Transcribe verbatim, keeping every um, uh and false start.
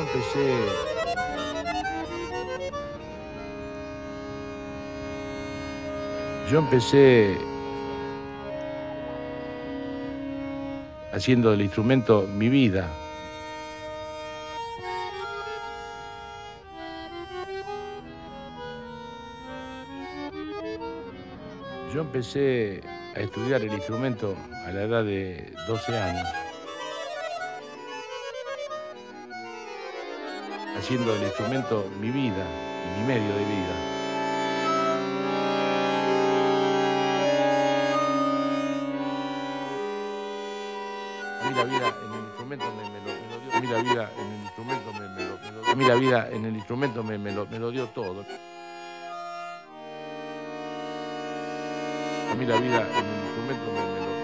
empecé, yo empecé haciendo del instrumento mi vida. Yo empecé a estudiar el instrumento a la edad de doce años, haciendo del instrumento mi vida y mi medio de vida. A mí la vida en el instrumento me, me, lo, me lo dio. A mí la vida en el instrumento me, me, lo, me lo dio. A mí la vida en el instrumento me, me, lo, me lo dio todo. A mí la vida en el instrumento me, me lo